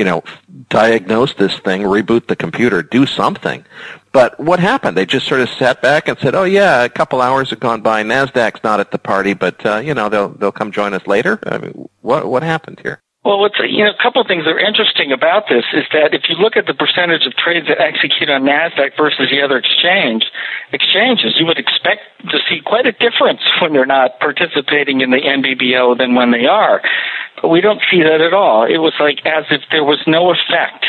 Speaker 2: diagnose this thing, reboot the computer, do something. But what happened? They just sort of sat back and said, oh, yeah, a couple hours have gone by. NASDAQ's not at the party, but, they'll come join us later. I mean, what happened here?
Speaker 3: Well, a couple of things that are interesting about this is that if you look at the percentage of trades that execute on NASDAQ versus the other exchanges, you would expect to see quite a difference when they're not participating in the NBBO than when they are. But we don't see that at all. It was like as if there was no effect,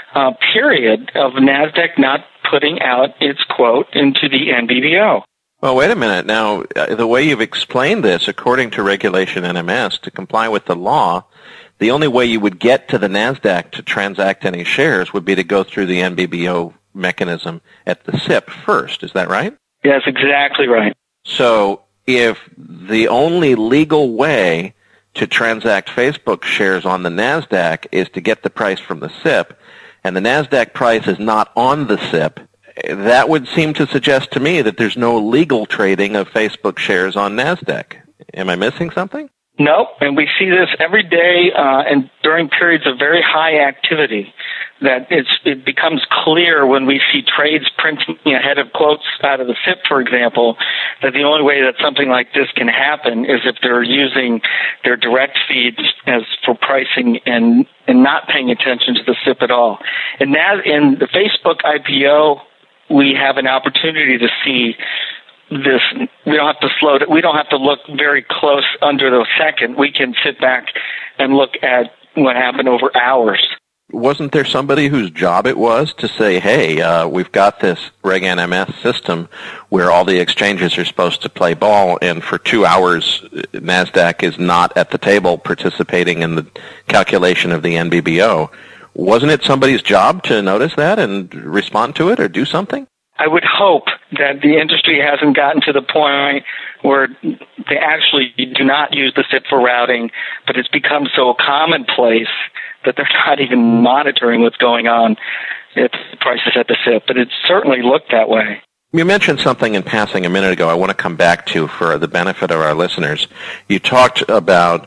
Speaker 3: period, of NASDAQ not putting out its quote into the NBBO.
Speaker 2: Well, wait a minute. Now, the way you've explained this, according to Regulation NMS, to comply with the law, the only way you would get to the NASDAQ to transact any shares would be to go through the NBBO mechanism at the SIP first. Is that right?
Speaker 3: Yes, exactly right.
Speaker 2: So if the only legal way to transact Facebook shares on the NASDAQ is to get the price from the SIP, and the NASDAQ price is not on the SIP, that would seem to suggest to me that there's no legal trading of Facebook shares on NASDAQ. Am I missing something?
Speaker 3: No, and we see this every day and during periods of very high activity, that it becomes clear when we see trades printing ahead of quotes out of the SIP, for example, that the only way that something like this can happen is if they're using their direct feeds as for pricing and not paying attention to the SIP at all. And that in the Facebook IPO, we have an opportunity to see this. We don't have to slow it. We don't have to look very close under the second. We can sit back and look at what happened over hours.
Speaker 2: Wasn't there somebody whose job it was to say, hey, we've got this Reg NMS system where all the exchanges are supposed to play ball, and for 2 hours, NASDAQ is not at the table participating in the calculation of the NBBO. Wasn't it somebody's job to notice that and respond to it or do something?
Speaker 3: I would hope that the industry hasn't gotten to the point where they actually do not use the SIP for routing, but it's become so commonplace that they're not even monitoring what's going on at the prices at the SIP. But it certainly looked that way.
Speaker 2: You mentioned something in passing a minute ago I want to come back to for the benefit of our listeners. You talked about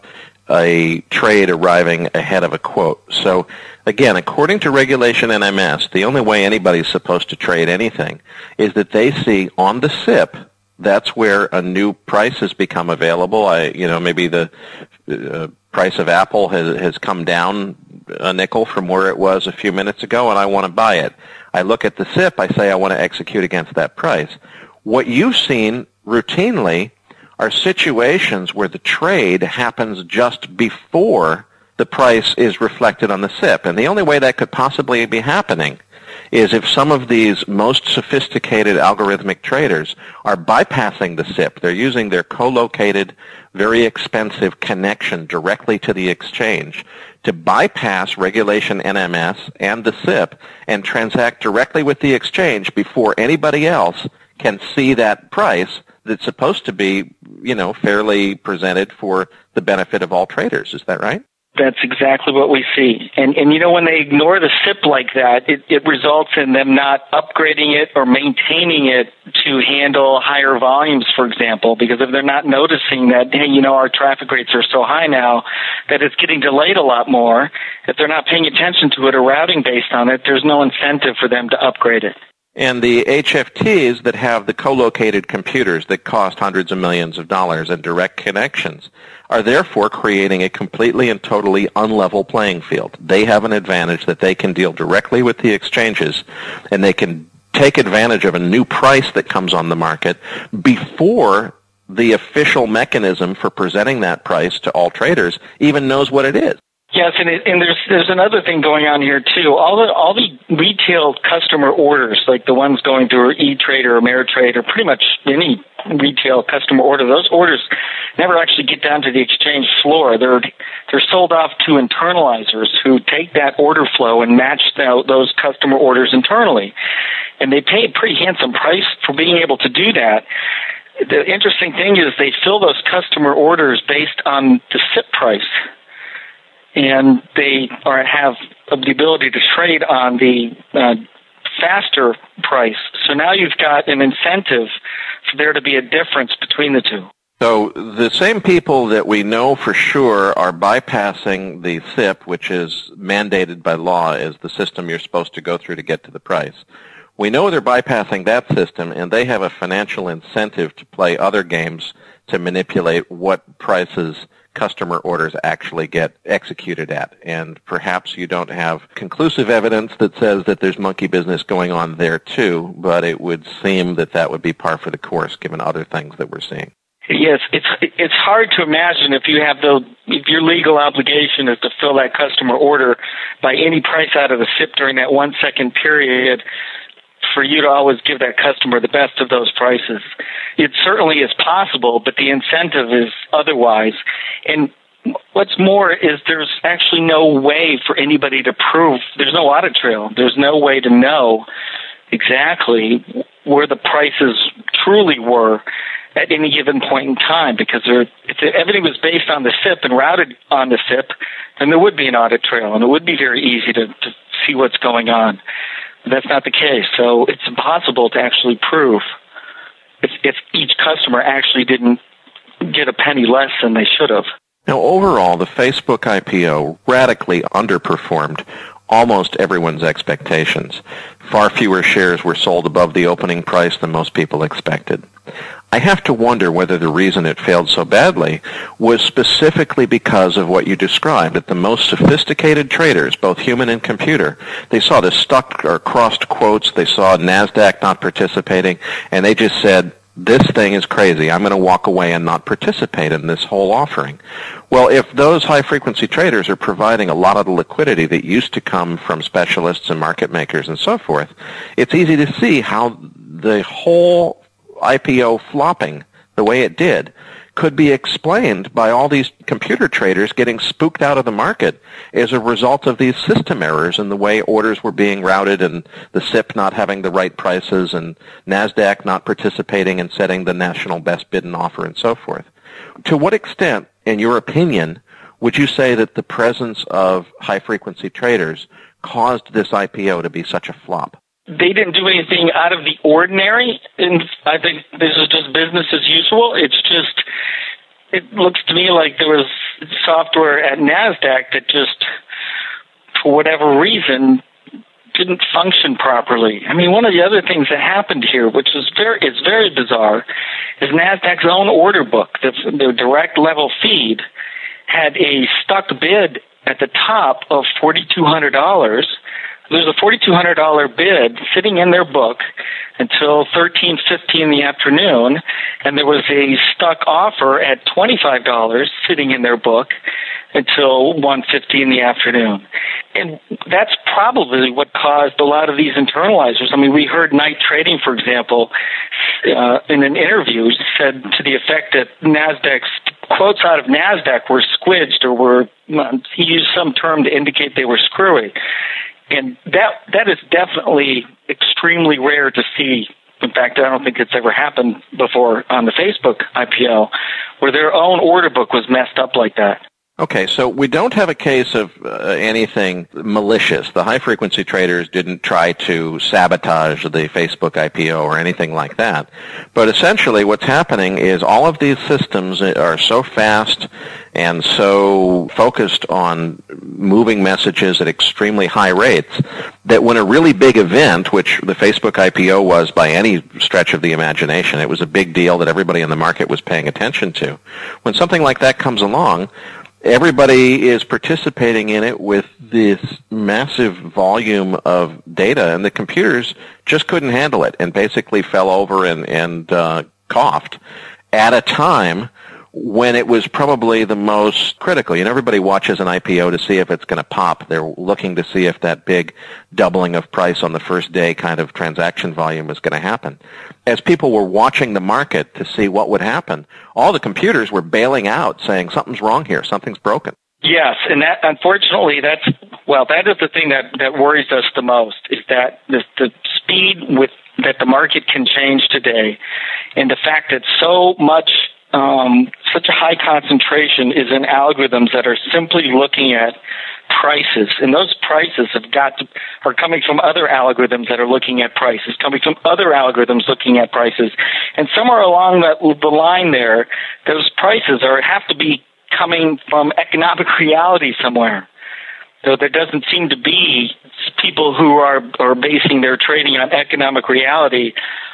Speaker 2: a trade arriving ahead of a quote. So, again, according to Regulation NMS, the only way anybody's supposed to trade anything is that they see on the SIP, that's where a new price has become available. Maybe the price of Apple has come down a nickel from where it was a few minutes ago, and I want to buy it. I look at the SIP, I say I want to execute against that price. What you've seen routinely are situations where the trade happens just before the price is reflected on the SIP. And the only way that could possibly be happening is if some of these most sophisticated algorithmic traders are bypassing the SIP. They're using their co-located, very expensive connection directly to the exchange to bypass Regulation NMS and the SIP and transact directly with the exchange before anybody else can see that price that's supposed to be, fairly presented for the benefit of all traders. Is that right?
Speaker 3: That's exactly what we see. And when they ignore the SIP like that, it results in them not upgrading it or maintaining it to handle higher volumes, for example, because if they're not noticing that, hey, our traffic rates are so high now that it's getting delayed a lot more, if they're not paying attention to it or routing based on it, there's no incentive for them to upgrade it.
Speaker 2: And the HFTs that have the co-located computers that cost hundreds of millions of dollars and direct connections are therefore creating a completely and totally unlevel playing field. They have an advantage that they can deal directly with the exchanges, and they can take advantage of a new price that comes on the market before the official mechanism for presenting that price to all traders even knows what it is.
Speaker 3: Yes, and there's another thing going on here too. All the retail customer orders, like the ones going through E-Trade or Ameritrade or pretty much any retail customer order, those orders never actually get down to the exchange floor. They're sold off to internalizers who take that order flow and match those customer orders internally, and they pay a pretty handsome price for being able to do that. The interesting thing is they fill those customer orders based on the SIP price. And they have the ability to trade on the faster price. So now you've got an incentive for there to be a difference between the two.
Speaker 2: So the same people that we know for sure are bypassing the SIP, which is mandated by law as the system you're supposed to go through to get to the price. We know they're bypassing that system, and they have a financial incentive to play other games to manipulate what prices customer orders actually get executed at. And perhaps you don't have conclusive evidence that says that there's monkey business going on there too, but it would seem that that would be par for the course given other things that we're seeing.
Speaker 3: Yes, it's hard to imagine if your legal obligation is to fill that customer order by any price out of the SIP during that 1 second period, for you to always give that customer the best of those prices. It certainly is possible, but the incentive is otherwise. And what's more is there's actually no way for anybody to prove, there's no audit trail. There's no way to know exactly where the prices truly were at any given point in time, because if everything was based on the SIP and routed on the SIP, then there would be an audit trail, and it would be very easy to see what's going on. That's not the case. So it's impossible to actually prove if each customer actually didn't get a penny less than they should have.
Speaker 2: Now, overall, the Facebook IPO radically underperformed almost everyone's expectations. Far fewer shares were sold above the opening price than most people expected. I have to wonder whether the reason it failed so badly was specifically because of what you described, that the most sophisticated traders, both human and computer, they saw the stuck or crossed quotes, they saw NASDAQ not participating, and they just said, this thing is crazy. I'm going to walk away and not participate in this whole offering. Well, if those high-frequency traders are providing a lot of the liquidity that used to come from specialists and market makers and so forth, it's easy to see how the whole IPO flopping the way it did could be explained by all these computer traders getting spooked out of the market as a result of these system errors in the way orders were being routed and the SIP not having the right prices and NASDAQ not participating in setting the national best bid and offer and so forth. To what extent, in your opinion, would you say that the presence of high-frequency traders caused this IPO to be such a flop?
Speaker 3: They didn't do anything out of the ordinary, and I think this is just business as usual. It looks to me like there was software at NASDAQ that just, for whatever reason, didn't function properly. I mean, one of the other things that happened here, which is very bizarre, is NASDAQ's own order book, the direct level feed, had a stuck bid at the top of $4,200. There's a $4,200 bid sitting in their book until 13:50 in the afternoon, and there was a stuck offer at $25 sitting in their book until 1:50 in the afternoon. And that's probably what caused a lot of these internalizers. I mean, we heard Knight Trading, for example, in an interview said to the effect that NASDAQ's quotes out of NASDAQ were squidged, or he used some term to indicate they were screwy. And that is definitely extremely rare to see. In fact, I don't think it's ever happened before on the Facebook IPO, where their own order book was messed up like that.
Speaker 2: Okay, so we don't have a case of anything malicious. The high-frequency traders didn't try to sabotage the Facebook IPO or anything like that. But essentially what's happening is all of these systems are so fast and so focused on moving messages at extremely high rates that when a really big event, which the Facebook IPO was by any stretch of the imagination, it was a big deal that everybody in the market was paying attention to. When something like that comes along, everybody is participating in it with this massive volume of data, and the computers just couldn't handle it and basically fell over and coughed at a time when it was probably the most critical. You know, everybody watches an IPO to see if it's going to pop. They're looking to see if that big doubling of price on the first day kind of transaction volume is going to happen. As people were watching the market to see what would happen, all the computers were bailing out, saying something's wrong here, something's broken.
Speaker 3: Yes, and that, unfortunately, that is the thing that worries us the most, is that the speed with that the market can change today, and the fact that such a high concentration is in algorithms that are simply looking at prices, and those prices are coming from other algorithms that are looking at prices, coming from other algorithms looking at prices, and somewhere along the line there, those prices have to be coming from economic reality somewhere. So there doesn't seem to be people who are basing their trading on economic reality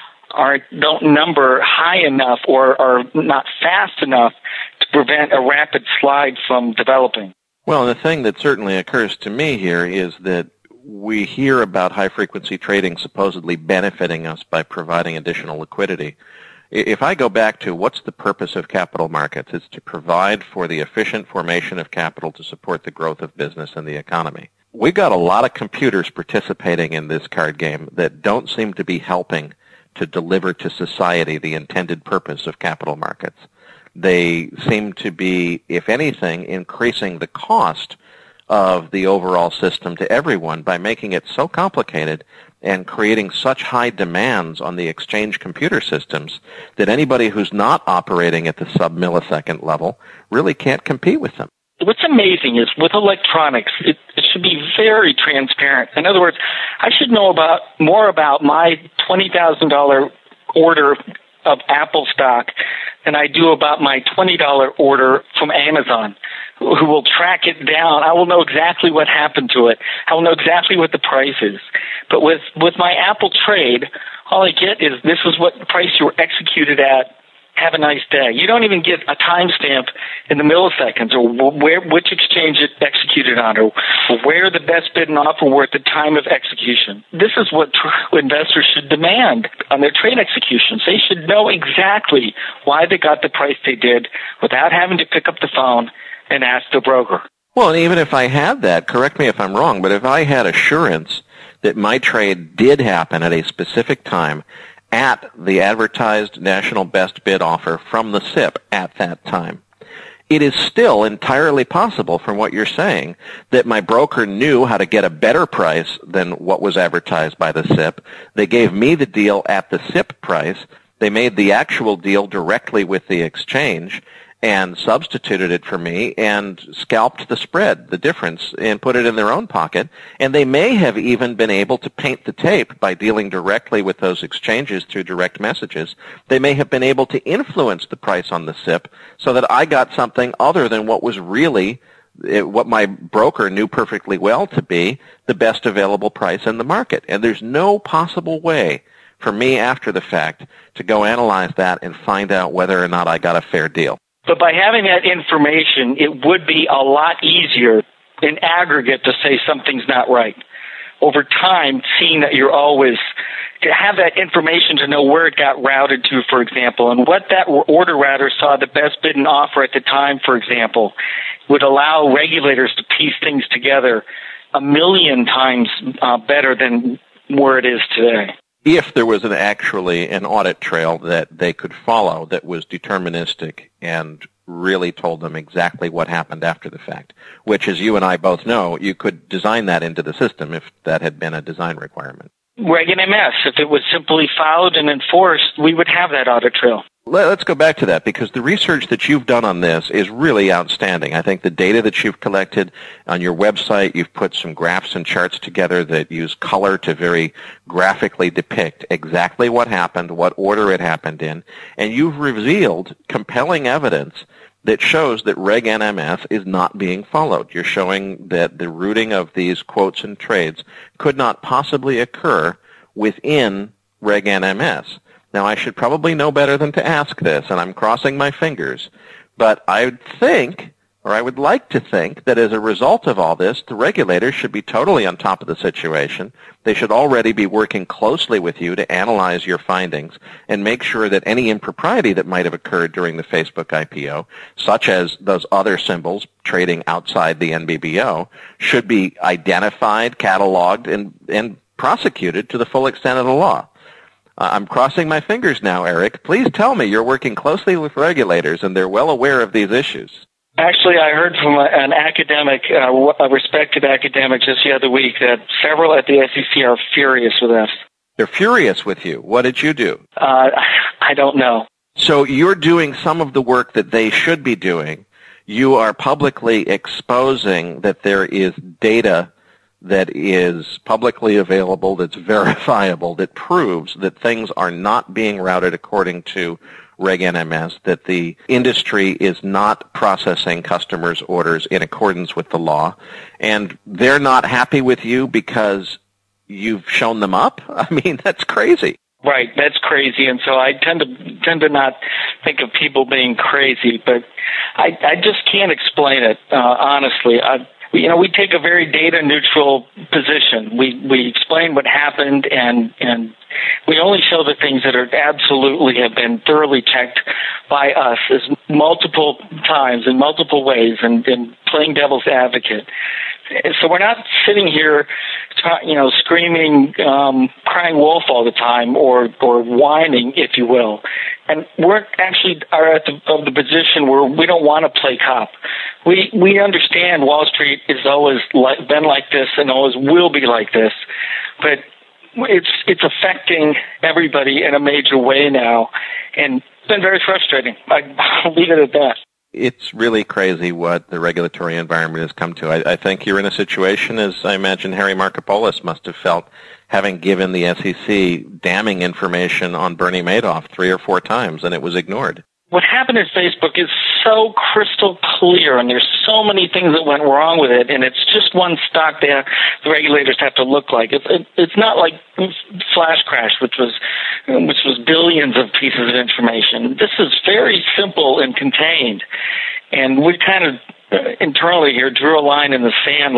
Speaker 3: don't number high enough or are not fast enough to prevent a rapid slide from developing.
Speaker 2: Well, the thing that certainly occurs to me here is that we hear about high-frequency trading supposedly benefiting us by providing additional liquidity. If I go back to what's the purpose of capital markets, it's to provide for the efficient formation of capital to support the growth of business and the economy. We've got a lot of computers participating in this card game that don't seem to be helping to deliver to society the intended purpose of capital markets. They seem to be, if anything, increasing the cost of the overall system to everyone by making it so complicated and creating such high demands on the exchange computer systems that anybody who's not operating at the sub-millisecond level really can't compete with them.
Speaker 3: What's amazing is with electronics, it should be very transparent. In other words, I should know more about my $20,000 order of Apple stock than I do about my $20 order from Amazon, who will track it down. I will know exactly what happened to it. I will know exactly what the price is. But with my Apple trade, all I get is this is what price you were executed at. Have a nice day. You don't even get a timestamp in the milliseconds or which exchange it executed on or where the best bid and offer were at the time of execution. This is what investors should demand on their trade executions. They should know exactly why they got the price they did without having to pick up the phone and ask the broker.
Speaker 2: Well, and even if I had that, correct me if I'm wrong, but if I had assurance that my trade did happen at a specific time at the advertised national best bid offer from the SIP at that time, it is still entirely possible from what you're saying that my broker knew how to get a better price than what was advertised by the SIP. They gave me the deal at the SIP price. They made the actual deal directly with the exchange and substituted it for me and scalped the spread, the difference, and put it in their own pocket. And they may have even been able to paint the tape by dealing directly with those exchanges through direct messages. They may have been able to influence the price on the SIP so that I got something other than what was really what my broker knew perfectly well to be the best available price in the market. And there's no possible way for me after the fact to go analyze that and find out whether or not I got a fair deal.
Speaker 3: But by having that information, it would be a lot easier in aggregate to say something's not right. Over time, seeing that you're always, to have that information to know where it got routed to, for example, and what that order router saw the best bid and offer at the time, for example, would allow regulators to piece things together 1,000,000 times better than where it is today.
Speaker 2: If there was actually an audit trail that they could follow that was deterministic and really told them exactly what happened after the fact, which, as you and I both know, you could design that into the system if that had been a design requirement.
Speaker 3: Reg NMS, if it was simply followed and enforced, we would have that audit trail.
Speaker 2: Let's go back to that, because the research that you've done on this is really outstanding. I think the data that you've collected on your website, you've put some graphs and charts together that use color to very graphically depict exactly what happened, what order it happened in, and you've revealed compelling evidence that shows that Reg NMS is not being followed. You're showing that the routing of these quotes and trades could not possibly occur within Reg NMS. Now, I should probably know better than to ask this, and I'm crossing my fingers, but I would think, or I would like to think, that as a result of all this, the regulators should be totally on top of the situation. They should already be working closely with you to analyze your findings and make sure that any impropriety that might have occurred during the Facebook IPO, such as those other symbols trading outside the NBBO, should be identified, cataloged, and prosecuted to the full extent of the law. I'm crossing my fingers now, Eric. Please tell me you're working closely with regulators and they're well aware of these issues.
Speaker 3: Actually, I heard from an academic, a respected academic just the other week, that several at the SEC are furious with us.
Speaker 2: They're furious with you. What did you do?
Speaker 3: I don't know.
Speaker 2: So you're doing some of the work that they should be doing. You are publicly exposing that there is data that is publicly available, that's verifiable, that proves that things are not being routed according to Reg NMS, that the industry is not processing customers' orders in accordance with the law, and they're not happy with you because you've shown them up? I mean, that's crazy.
Speaker 3: Right, that's crazy, and so I tend to not think of people being crazy, but I just can't explain it, honestly. We take a very data-neutral position. We explain what happened, and we only show the things that are absolutely have been thoroughly checked by us as multiple times in multiple ways, and playing devil's advocate. So we're not sitting here, screaming, crying wolf all the time, or whining, if you will. And we're actually are at the position where we don't want to play cop. We understand Wall Street is always been like this and always will be like this, but it's affecting everybody in a major way now, and it's been very frustrating. I'll leave it at that.
Speaker 2: It's really crazy what the regulatory environment has come to. I think you're in a situation, as I imagine Harry Markopolos must have felt, having given the SEC damning information on Bernie Madoff 3 or 4 times, and it was ignored.
Speaker 3: What happened at Facebook is so crystal clear, and there's so many things that went wrong with it, and it's just one stock that the regulators have to look like. It's not like Flash Crash, which was billions of pieces of information. This is very simple and contained, and we kind of internally here drew a line in the sand,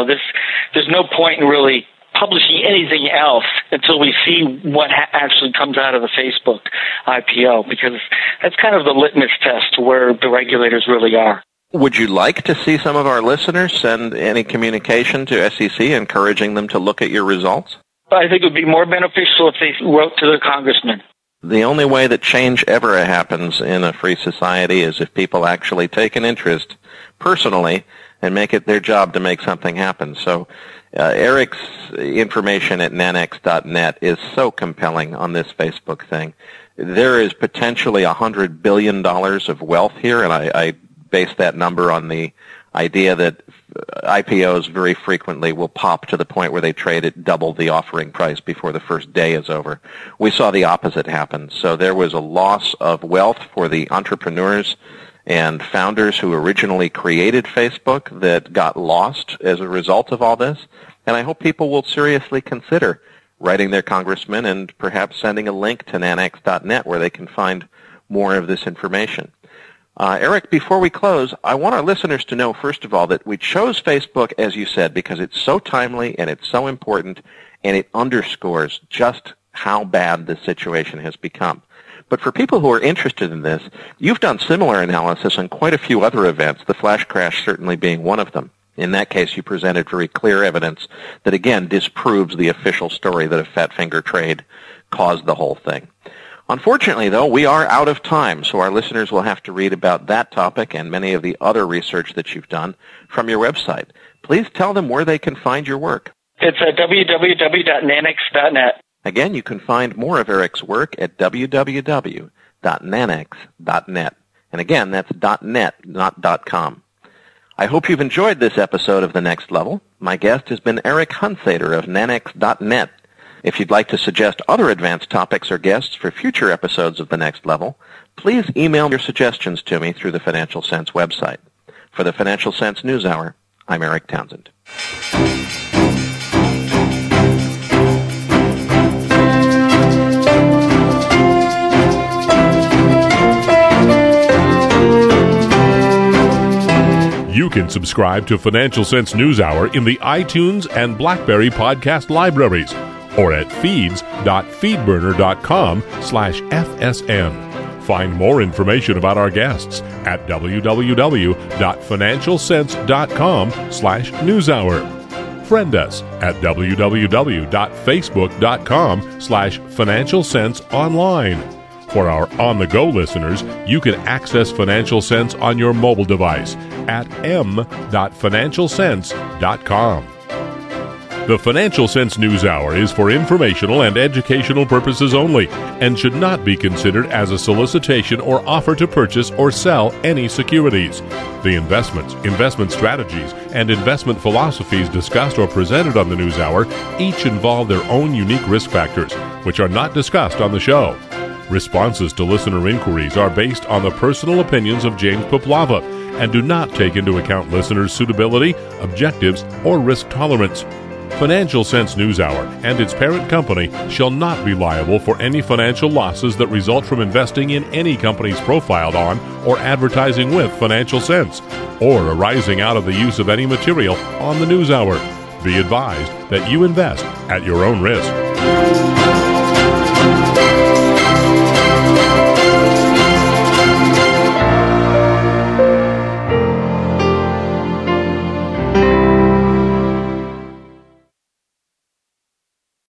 Speaker 3: there's no point in really publishing anything else until we see what actually comes out of the Facebook IPO, because that's kind of the litmus test to where the regulators really are.
Speaker 2: Would you like to see some of our listeners send any communication to SEC encouraging them to look at your results?
Speaker 3: I think it would be more beneficial if they wrote to their congressman.
Speaker 2: The only way that change ever happens in a free society is if people actually take an interest personally and make it their job to make something happen. So Eric's information at nanex.net is so compelling on this Facebook thing. There is potentially $100 billion of wealth here, and I base that number on the idea that IPOs very frequently will pop to the point where they trade at double the offering price before the first day is over. We saw the opposite happen. So there was a loss of wealth for the entrepreneurs and founders who originally created Facebook that got lost as a result of all this. And I hope people will seriously consider writing their congressman and perhaps sending a link to nanex.net where they can find more of this information. Eric, before we close, I want our listeners to know, first of all, that we chose Facebook, as you said, because it's so timely and it's so important, and it underscores just how bad this situation has become. But for people who are interested in this, you've done similar analysis on quite a few other events, the flash crash certainly being one of them. In that case, you presented very clear evidence that, again, disproves the official story that a fat finger trade caused the whole thing. Unfortunately, though, we are out of time, so our listeners will have to read about that topic and many of the other research that you've done from your website. Please tell them where they can find your work.
Speaker 3: It's at www.nanex.net.
Speaker 2: Again, you can find more of Eric's work at www.nanex.net. www.nanex.net. And again, that's .net, not .com. I hope you've enjoyed this episode of The Next Level. My guest has been Eric Hunsater of Nanex.net. If you'd like to suggest other advanced topics or guests for future episodes of The Next Level, please email your suggestions to me through the Financial Sense website. For the Financial Sense News Hour, I'm Eric Townsend.
Speaker 1: You can subscribe to Financial Sense News Hour in the iTunes and BlackBerry podcast libraries or at feeds.feedburner.com/FSN. Find more information about our guests at www.financialsense.com/newshour. Friend us at www.facebook.com/financialsenseonline. For our on-the-go listeners, you can access Financial Sense on your mobile device at m.financialsense.com. The Financial Sense News Hour is for informational and educational purposes only and should not be considered as a solicitation or offer to purchase or sell any securities. The investments, investment strategies, and investment philosophies discussed or presented on the News Hour each involve their own unique risk factors, which are not discussed on the show. Responses to listener inquiries are based on the personal opinions of James Poplava and do not take into account listeners' suitability, objectives, or risk tolerance. Financial Sense News Hour and its parent company shall not be liable for any financial losses that result from investing in any companies profiled on or advertising with Financial Sense, or arising out of the use of any material on the News Hour. Be advised that you invest at your own risk.